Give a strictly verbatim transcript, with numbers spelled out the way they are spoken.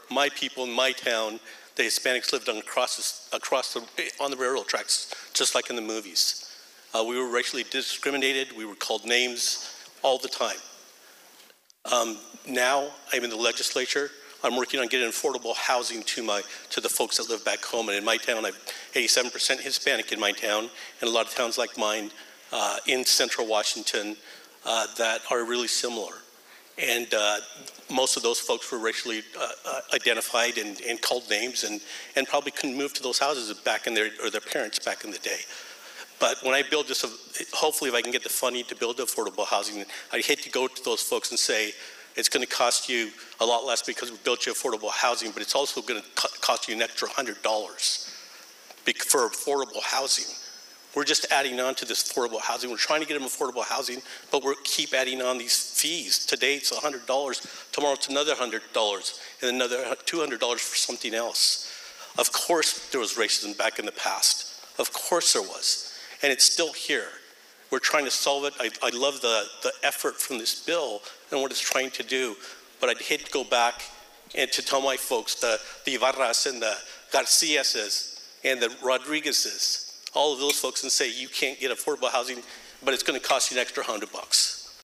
my people in my town, the Hispanics lived on across, across the, on the railroad tracks, just like in the movies. Uh, we were racially discriminated. We were called names all the time. Um, now I'm in the legislature. I'm working on getting affordable housing to my to the folks that live back home. And in my town, I'm eighty-seven percent Hispanic in my town, and a lot of towns like mine uh, in central Washington uh, that are really similar. And uh, most of those folks were racially uh, uh, identified and, and called names, and, and probably couldn't move to those houses back in their, or their parents back in the day. But when I build this, hopefully if I can get the funding to build affordable housing, I'd hate to go to those folks and say, it's going to cost you a lot less because we built you affordable housing, but it's also going to co cost you an extra one hundred dollars for affordable housing. We're just adding on to this affordable housing. We're trying to get them affordable housing, but we keep adding on these fees. Today it's one hundred dollars, tomorrow it's another one hundred dollars, and another two hundred dollars for something else. Of course there was racism back in the past. Of course there was, and it's still here. We're trying to solve it. I, I love the, the effort from this bill and what it's trying to do, but I'd hate to go back and to tell my folks, the, the Ibarras and the Garciases and the Rodriguezes, all of those folks, and say you can't get affordable housing, but it's going to cost you an extra hundred bucks.